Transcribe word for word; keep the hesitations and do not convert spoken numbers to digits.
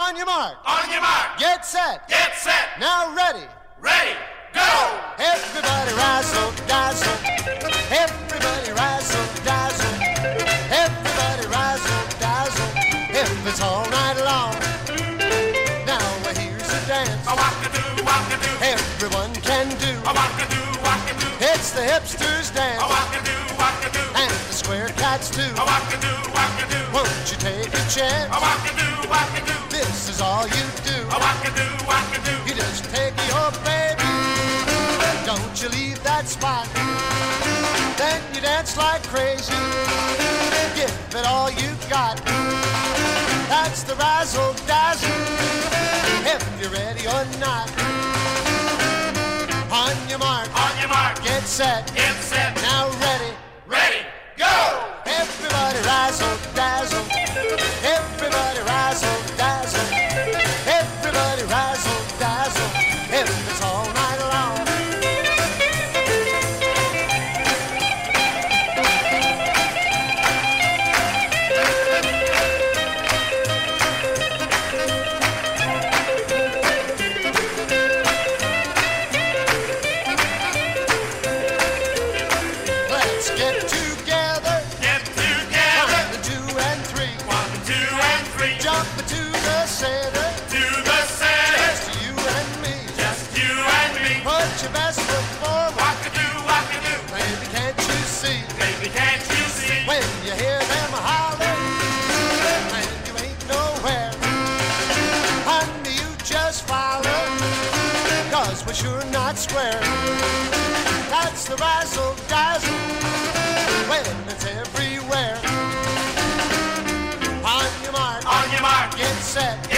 On your mark. On your mark. Get set. Get set. Now ready. Ready. Go. Everybody razzle dazzle. Everybody razzle dazzle. Everybody razzle dazzle. If it's all night long. Now here's a dance. A walk-a-doo, walk-a-doo. Everyone can do. A walk-a-doo, walk-a-doo. It's the hipsters dance. A walk-a-doo, walk-a-doo. And the square cats too. A walk-a-doo, walk-a-doo. Won't you take a chance? A walk-a-doo, walk-a-doo. This is all you do. A walk-a-doo, walk-a-doo. You just take your baby. Don't you leave that spot. Then you dance like crazy. Give it all you got. That's the razzle dazzle. If you're ready or not. On your mark. On your mark. Get set. Get set. Now ready. Ready. Go. Everybody razzle dazzle. Everybody razzle dazzle. Everybody razzle dazzle. If it's all night long. Let's get together. Get together. One, two, and three. One, two, and three. Jump to the center. To the center. Just you and me. Just you and me. Put your best foot forward. Walk-a-doo, walk-a-doo. Baby, can't you see? Baby, can't you see? When you hear them holler, and you ain't nowhere. Honey, you just follow, cause we're sure not square. That's the razzle dazzle, when it's everywhere. On your mark, On your mark. get set.